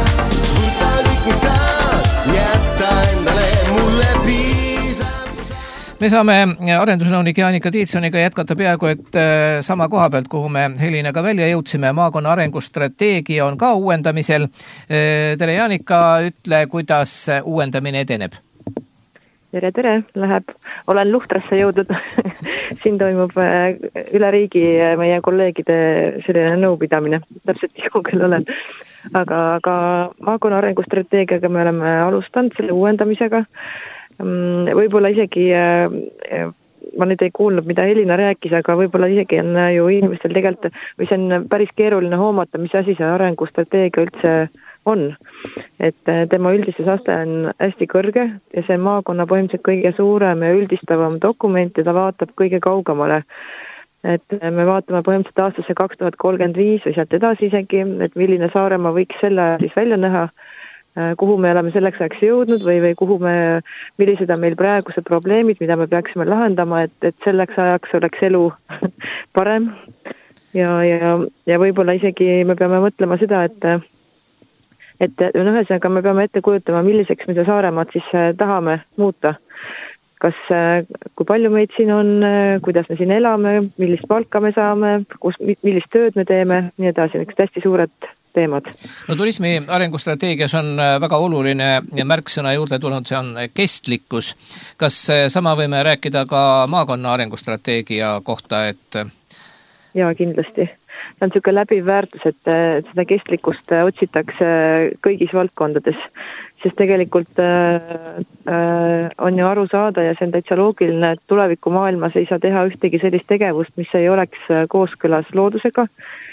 Me saame arendusnõunik Jaanika Tiitsoniga jätkata peaaegu, et sama koha pealt, kuhu me Helinaga välja jõudsime, maakonna arengustrateegia on ka uuendamisel. Tere Jaanika, ütle, kuidas uuendamine edeneb? tere, läheb. Olen Luhtrasse jõudnud. Siin toimub üle riigi meie kolleegide selline nõupidamine. Täpselt nii kaugel olen. Aga maakonna arengustrateegiaga me oleme alustanud selle uuendamisega. Võib-olla isegi, ma nüüd ei kuulnud, mida Elina rääkis, aga võib-olla isegi on ju inimestel tegelikult, või see on päris keeruline hoomata, mis asi see arengustrateegia üldse on. Et tema üldistusaste on hästi kõrge ja see maakonna põhimõtteliselt kõige suurem ja üldistavam dokument ja ta vaatab kõige kaugemale. Et me vaatame põhimõtteliselt aastasse 2035 või sealt edasi isegi, et milline Saaremaa võiks selle siis välja näha, kuhu me oleme selleks ajaks jõudnud või millised on meil praegused probleemid, mida me peaksime lahendama, et selleks ajaks oleks elu parem. Ja võib-olla isegi me peame mõtlema seda, et ühesõnaga me peame ette kujutama, milliseks me seda Saaremaad siis tahame muuta. Kas, kui palju meid siin on, kuidas me siin elame, millist palka me saame, millist tööd me teeme, nii edasi, üks hästi suured teemad. No turismi arengustrateegias on väga oluline märksõna juurde tulnud, see on kestlikkus. Kas sama võime rääkida ka maakonna arengustrateegia kohta, et... Jaa, kindlasti. See on niisugune läbiv väärtus, et seda kestlikkust otsitakse kõigis valdkondades, sest tegelikult on ju aru saada ja see on täitsa loogiline, et tuleviku maailmas ei saa teha ühtegi sellist tegevust, mis ei oleks kooskõlas loodusega,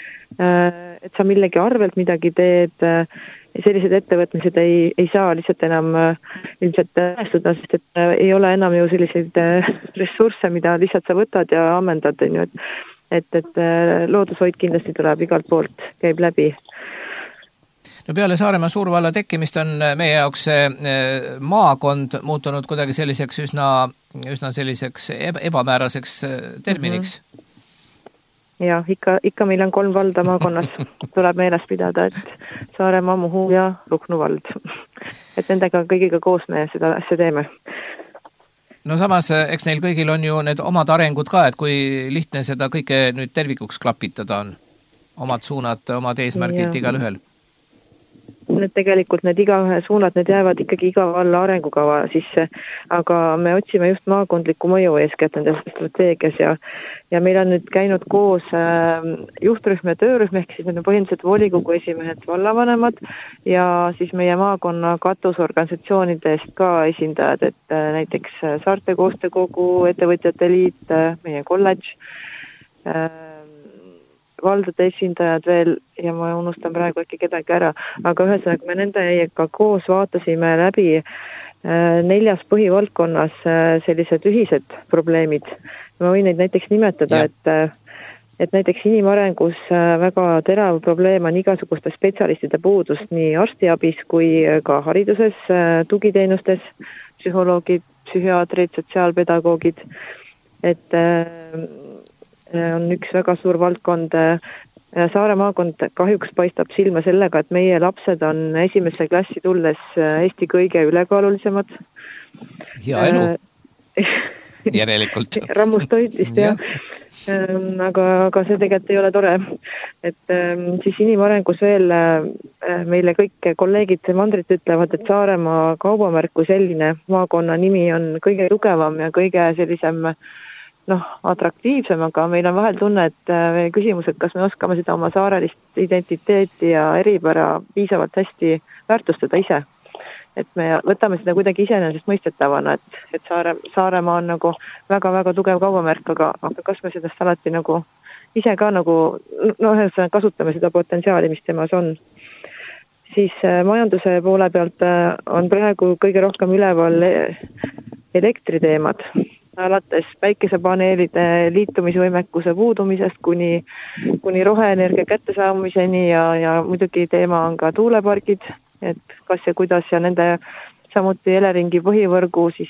et sa millegi arvelt midagi teed, sellised ettevõtmised ei saa lihtsalt enam ilmselt tõestuda, sest et ei ole enam ju selliseid ressursse, mida lihtsalt sa võtad ja ammendad, et loodushoid kindlasti tuleb igalt poolt, käib läbi. No peale Saaremaa suurvalla tekkimist on meie jaoks maakond muutunud kuidagi selliseks üsna selliseks ebamääraseks terminiks. Ja, ikka meil on 3 valda maakonnas. Tuleb meeles pidada, et Saaremaa, Muhu ja Ruhnu vald. Et nendega kõigiga koos me seda asja teeme. No samas, eks neil kõigil on ju need omad arengud ka, et kui lihtne seda kõike nüüd tervikuks klapitada on. Omad suunad, omad eesmärgid igal ühel. Need tegelikult need igaühe suunad, need jäävad ikkagi iga valla arengukava sisse, aga me otsime just maakondlikku mõju eeskätt nendes strateegias ja meil on nüüd käinud koos juhtrühm ja töörühm, ehk siis need on põhimõtteliselt volikogu esimehed, vallavanemad ja siis meie maakonna katusorganisatsioonidest ka esindajad, et näiteks Saarte koostöökogu, ettevõtjate liit, meie kolledž, valdade esindajad veel ja ma unustan praegu äkki kedagi ära, aga ühesõnaga me nendega koos vaatasime läbi 4 põhivaldkonnas sellised ühised probleemid. Ma võin neid näiteks nimetada, et näiteks inimarengus väga terav probleem on igasuguste spetsialistide puudust nii arstiabis kui ka hariduses, tugiteenustes, psühholoogid, psühhiaatrid, sotsiaalpedagoogid, et on üks väga suur valdkond. Saare maakond kahjuks paistab silma sellega, et meie lapsed on esimesse klassi tulles Eesti kõige ülekaalulisemad. Hea elu. Järelikult. Rammust toitist, jah. Aga see tegelikult ei ole tore. Et siis inimarengus veel meile kõik kolleegid mandrit ütlevad, et Saaremaa kaubamärk kui selline maakonna nimi on kõige tugevam ja kõige sellisem atraktiivsem, aga meil on vahel tunne, et küsimus, et kas me oskame seda oma saarelist identiteeti ja eripära piisavalt hästi väärtustada ise. Et me võtame seda kuidagi iseenesest mõistetavana, et Saaremaa on nagu väga-väga tugev kaubamärk, aga kas me sellest alati nagu ise ka kasutame seda potentsiaali, mis temas on. Siis majanduse poole pealt on praegu kõige rohkem üleval elektriteemad. Alates päikesepaneelide liitumisvõimekuse puudumisest kuni roheenergia kättesaamiseni ja muidugi teema on ka tuulepargid, et kas ja kuidas ja nende samuti Eleringi põhivõrgu siis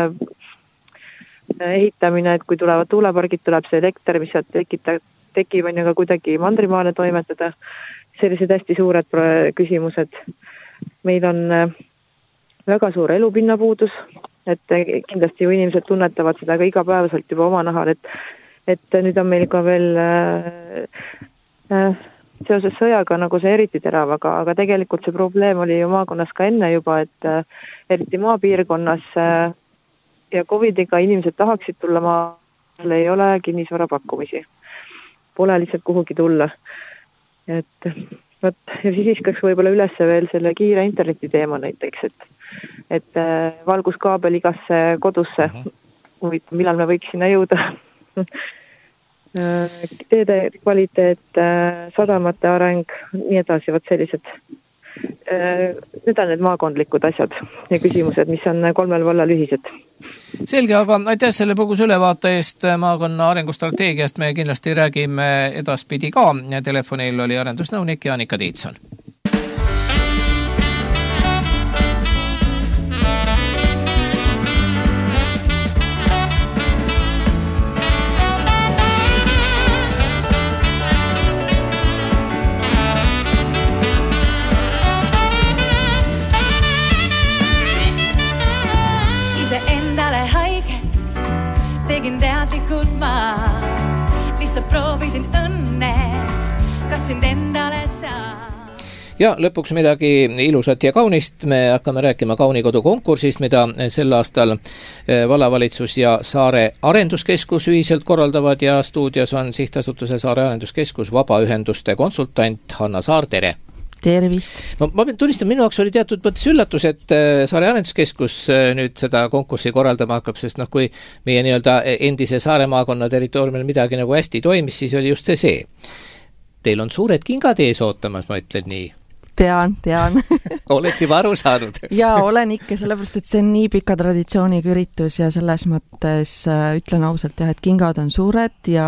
ehitamine, et kui tulevad tuulepargid, tuleb see elekter, mis sealt tekib on ju ka kuidagi mandrimaale toimetada. Sellised hästi suured küsimused. Meil on väga suur elupinna puudus, et kindlasti ju inimesed tunnetavad seda ka igapäevaselt juba oma nahal, et nüüd on meil ka veel seoses sõjaga nagu see eriti terav, aga tegelikult see probleem oli ju maakonnas ka enne juba, et eriti maapiirkonnas ja Covidiga inimesed tahaksid tulla maale, ei ole kinnisvara pakkumisi. Pole lihtsalt kuhugi tulla. Et võt, ja siis iskaks võib-olla üles veel selle kiire interneti teema näiteks, et valguskaabel igasse kodusse, millal me võiks sinna jõuda. Teede kvaliteet, sadamate areng, nii edasi, võt sellised. Need on need maakondlikud asjad ja küsimused, mis on 3 vallal ühised. Selge, aga aitäh selle põgusa ülevaate eest maakonna arengustrateegiast. Me kindlasti räägime edaspidi ka. Telefonil oli arendusnõunik Jaanika Tiitson. Tegin teadlikult ma lihtsalt proovisin õnne, kas sind endale saa. Ja lõpuks midagi ilusat ja kaunist. Me hakkame rääkima Kaunikodu konkursist, mida sel aastal vallavalitsus ja Saare Arenduskeskus ühiselt korraldavad ja stuudios on Sihtasutuse Saare Arenduskeskus vabaühenduste konsultant Hanna Saar, tere! Tervist! No, ma tunnistan, minu jaoks oli teatud mõttes üllatus, et Saare Arenduskeskus nüüd seda konkurssi korraldama hakkab, sest kui meie nii-öelda endise Saare maakonna territooriumil midagi nagu hästi toimis, siis oli just see. Teil on suured kingad ees ootamas, ma ütlen nii. Tean. Oled juba aru saanud? Jaa, olen ikka, sellepärast, et see on nii pika traditsiooniga üritus ja selles mõttes ütlen ausalt, et kingad on suured ja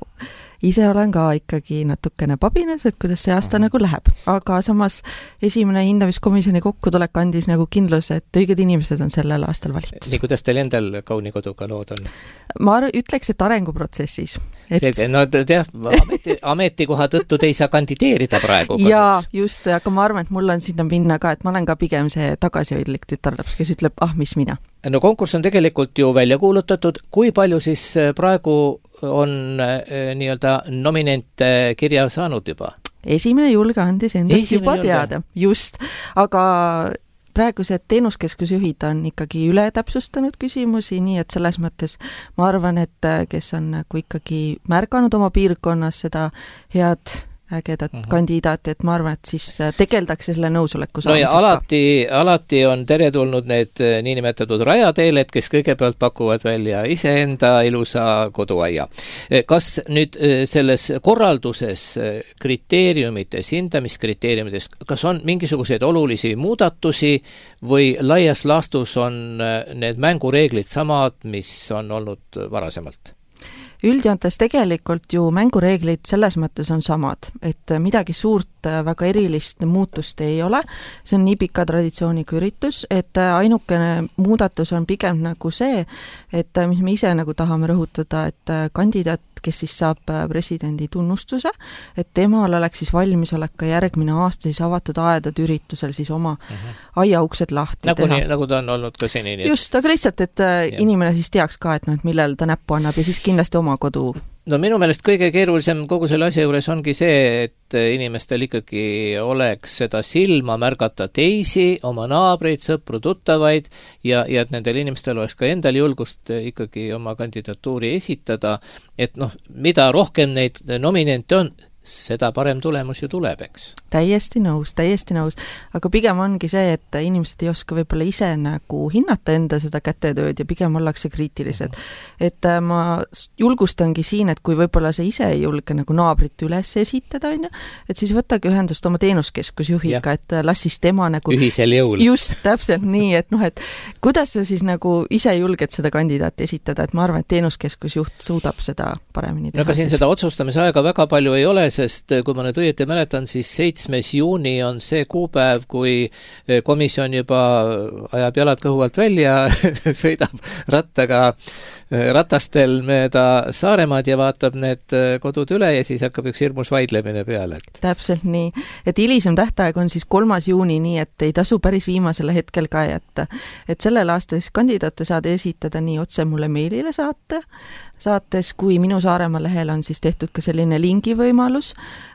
ise olen ka ikkagi natukene pabines, et kuidas see aasta nagu läheb. Aga samas esimene hindamiskomisjoni kokkutulek andis nagu kindluse, et õiged inimesed on sellel aastal valitud. Nii, kuidas teil endal Kaunikoduga lood on? Ma ütleks, et arenguprotsessis. Selge, no tead, ametikoha tõttu te ei saa kandideerida praegu. Jaa, just, aga ma arvan, et mul on sinna minna ka, et ma olen ka pigem see tagasihoidlik tütarlaps, kes ütleb, mis mina. No konkurss on tegelikult ju välja kuulutatud. Kui palju siis praegu on nii-öelda nominente kirja saanud juba? Esimene julge andis endast juba teada. Just, aga praegused teenuskeskusjuhid on ikkagi üle täpsustanud küsimusi, nii et selles mõttes ma arvan, et kes on nagu ikkagi märganud oma piirkonnas seda head ägedat kandidaati, et ma arvan, et siis tegeldakse selle nõusoleku saamisega. No ja alati on teretulnud need niinimetatud rajateeled, kes kõigepealt pakuvad välja iseenda ilusa koduaia. Kas nüüd selles korralduses kriteeriumites, hindamiskriteeriumites, kas on mingisuguseid olulisi muudatusi või laias laastus on need mängureeglid samad, mis on olnud varasemalt? Üldjoontes tegelikult ju mängureeglid selles mõttes on samad, et midagi suurt väga erilist muutust ei ole, see on nii pika traditsiooniga üritus, et ainukene muudatus on pigem nagu see, et mis me ise nagu tahame rõhutada, et kandidaat, kes siis saab presidendi tunnustuse, et temal oleks siis valmisolek ka järgmine aasta siis avatud aedade üritusel siis oma aiauksed lahti teha. Nagu ta on olnud ka seni. Just, aga lihtsalt, et inimene siis teaks ka, et millel ta näppu annab ja siis kindlasti oma kodu. No minu meelest kõige keerulisem kogu selle asja juures ongi see, et inimestel ikkagi oleks seda silma märgata teisi, oma naabreid, sõpru, tuttavaid ja et nendel inimestel oleks ka endal julgust ikkagi oma kandidatuuri esitada, et mida rohkem neid nominente on, seda parem tulemus ju tuleb, eks? Täiesti nõus, aga pigem ongi see, et inimesed ei oska võib-olla ise nagu hinnata enda seda kätetööd ja pigem ollakse kriitilised. Et ma julgustangi siin, et kui võib-olla see ise ei julge nagu naabrit üles esitada, et siis võtagi ühendust oma teenuskeskusjuhiga, et las siis tema nagu ühisel jõul. Just, täpselt nii, et et kuidas sa siis nagu ise julged seda kandidaati esitada, et ma arvan, et teenuskeskusjuht suudab seda paremini teha. No aga siin seda otsustamise aega väga palju ei ole, sest kui ma nüüd õieti mäletan, siis 7. juuni on see kuupäev, kui komisjon juba ajab jalad kõhu alt välja, sõidab rattaga ratastel mööda Saaremaad ja vaatab need kodud üle ja siis hakkab üks hirmus vaidlemine peale. Täpselt nii, et hilisem tähtaeg on siis 3. juuni, nii et ei tasu päris viimasele hetkel ka jätta. Et sellel aastal siis kandidaate saad esitada nii otse mulle meilile saates, kui Minu Saaremaa lehel on siis tehtud ka selline lingi võimalus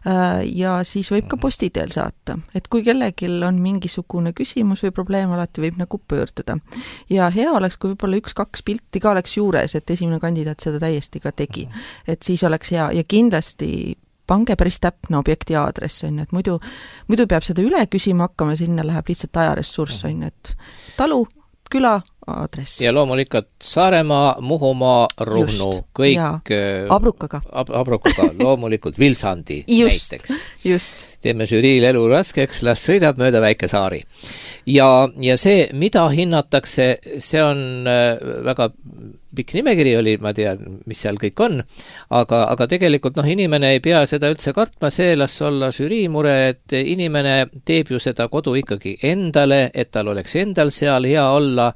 ja siis võib ka posti teel saata. Et kui kellelgi on mingisugune küsimus või probleem, alati võib nagu pöörduda. Ja hea oleks, kui võib-olla 1-2 pilti ka oleks juures, et esimene kandidaat seda täiesti ka tegi. Et siis oleks hea ja kindlasti pange päris täpne objekti aadress, et muidu peab seda üle küsima hakkama, sinna läheb lihtsalt ajaressurss, et talu, küla, aadress. Ja loomulikult Saaremaa, Muhumaa, Ruhnu, kõik Abrukaga, loomulikult Vilsandi näiteks. Just. Teeme žüriil elu raskeks, las sõidab mööda väikesaari. Ja see, mida hinnatakse, see on väga pikk nimekiri oli, ma tean, mis seal kõik on, aga tegelikult inimene ei pea seda üldse kartma, see las olla žürii mure, et inimene teeb ju seda kodu ikkagi endale, et tal oleks endal seal hea olla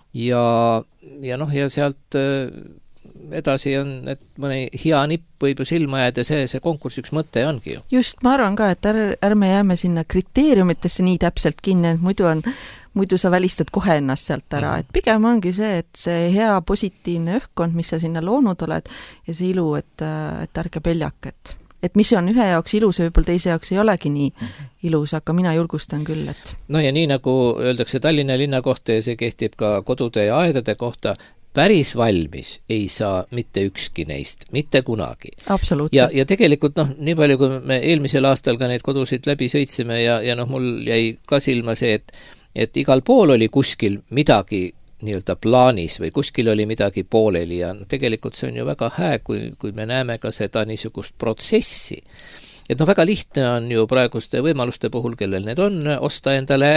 ja sealt edasi on, et mõni hea nipp võib ju silma jääda, see konkurss üks mõte ongi ju. Just, ma arvan ka, et ärme jääme sinna kriteeriumitesse nii täpselt kinni, et muidu sa välistad kohe ennast sealt ära, et pigem ongi see, et see hea positiivne õhkkond, mis sa sinna loonud oled ja see ilu, et ärge peljak, et mis on ühe jaoks ilus ja võib-olla teise jaoks ei olegi nii ilus, aga mina julgustan küll, et... No ja nii nagu öeldakse Tallinna linna kohta ja see kehtib ka kodude ja aedade kohta, päris valmis ei saa mitte ükski neist, mitte kunagi. Absoluutselt. Ja tegelikult nii palju, kui me eelmisel aastal ka neid kodusid läbi sõitsime ja mul jäi ka silma see, et igal pool oli kuskil midagi nii-öelda plaanis või kuskil oli midagi pooleli ja tegelikult see on ju väga hää, kui me näeme ka seda niisugust protsessi. Et väga lihtne on ju praeguste võimaluste puhul, kellel need on, osta endale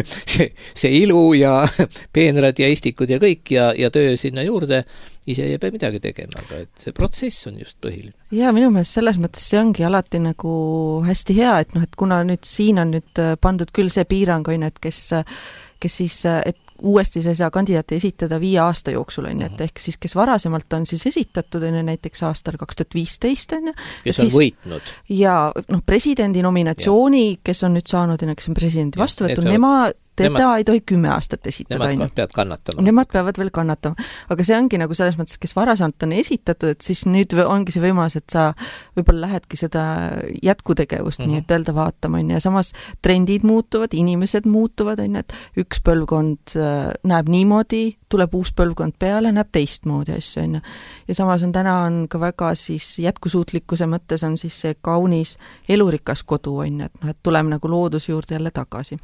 see ilu ja peenrad ja istikud ja kõik ja töö sinna juurde, ise ei pea midagi tegema, aga et see protsess on just põhiline. Ja minu meelest selles mõttes see ongi alati nagu hästi hea, et kuna nüüd siin on nüüd pandud küll see piirang, et kes siis, et uuesti sa ei saa kandidaati esitada 5 aasta jooksul, et ehk siis, kes varasemalt on siis esitatud, näiteks aastal 2015, kes on võitnud. Ja presidendi nominatsiooni, kes on nüüd saanud, kes on presidendi vastuvõttu, teda ei tohi 10 aastat esitada. Nemad peavad kannatama. Nemad peavad veel kannatama. Aga see ongi nagu selles mõttes, kes varasemalt on esitatud, et siis nüüd ongi see võimalus, et sa võib-olla lähedki seda jätkutegevust nii et öelda vaatama, ja samas trendid muutuvad, inimesed muutuvad, et üks põlvkond näeb niimoodi, tuleb uus põlvkond peale, näeb teistmoodi asju, ja samas täna on ka väga siis jätkusuutlikkuse mõttes on siis see kaunis elurikas kodu, et tuleme nagu looduse juurde jälle tagasi.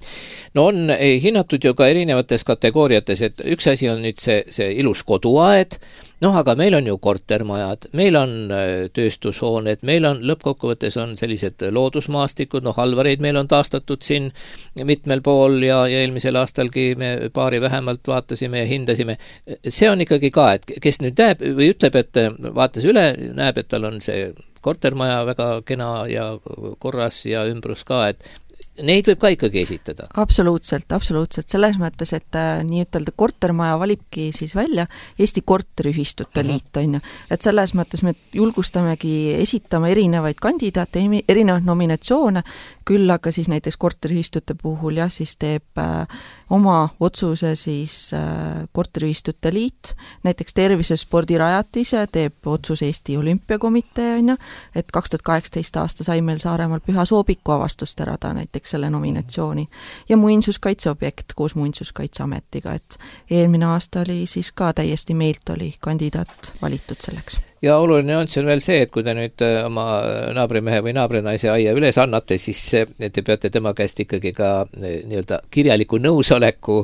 No on hinnatud ju ka erinevates kategooriates, et üks asi on nüüd see ilus koduaed, aga meil on ju kortermajad, meil on tööstushooned, meil on lõppkokkuvõttes on sellised loodusmaastikud, Alvareid meil on taastatud siin mitmel pool ja eelmisel aastalgi me paari vähemalt vaatasime ja hindasime. See on ikkagi ka, et kes nüüd näeb või ütleb, et vaatas üle, näeb, et tal on see kortermaja väga kena ja korras ja ümbrus ka, et neid võib ka ikkagi esitada. Absoluutselt. Selles mõttes, et nii ütelda kortermaja valibki siis välja Eesti Korteriühistute Liit, et selles mõttes me julgustamegi esitama erinevaid kandidaate, erinevaid nominatsioone, küll aga siis näiteks korteriühistute puhul siis teeb oma otsuse siis Korteriühistute Liit, näiteks tervisespordirajatis teeb otsuse Eesti Olümpiakomitee, et 2018 aasta sai meil Saaremaal Püha Soobiku avastust ära näiteks selle nominatsiooni ja muinsuskaitseobjekt koos Muinsuskaitseametiga, et eelmine aasta oli siis ka täiesti meilt oli kandidaat valitud selleks. Ja oluline on veel see, et kui te nüüd oma naabrimehe või naabrinaise aia üles annate, siis te peate tema käest ikkagi ka nii-öelda kirjaliku nõusoleku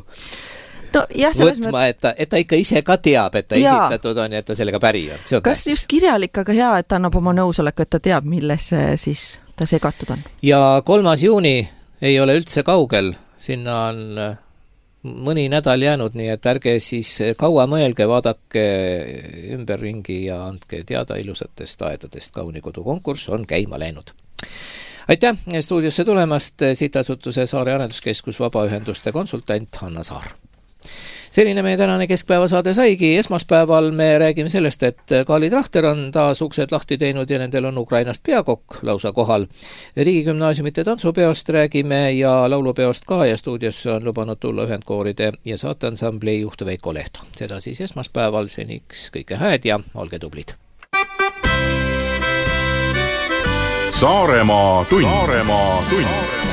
võtma, et ta ikka ise ka teab, et ta esitatud on ja et ta sellega päri on. Kas just kirjalik, aga hea, et ta annab oma nõusoleku, et ta teab, milles siis ta segatud on. Ja 3. juuni ei ole üldse kaugel, sinna on mõni nädal jäänud, nii et ärge siis kaua mõelge, vaadake ümberringi ja andke teada ilusatest aedadest. Kaunikodu konkurss on käima läinud. Aitäh stuudiosse tulemast, Sihtasutuse Saare Arenduskeskus vabaühenduste konsultant Hanna Saar. Selline meie tänane keskpäevasaade saigi. Esmaspäeval me räägime sellest, et Kaali Trahter on taas uksed lahti teinud ja nendel on Ukrainast peakokk lausa kohal. Riigigümnaasiumite tantsupeost räägime ja laulupeost ka ja stuudiosse on lubanud tulla ühendkooride ja saateansambli juht Veiko Lehto. Seda siis esmaspäeval, seniks kõike hääd ja olge tublid. Saaremaa tund.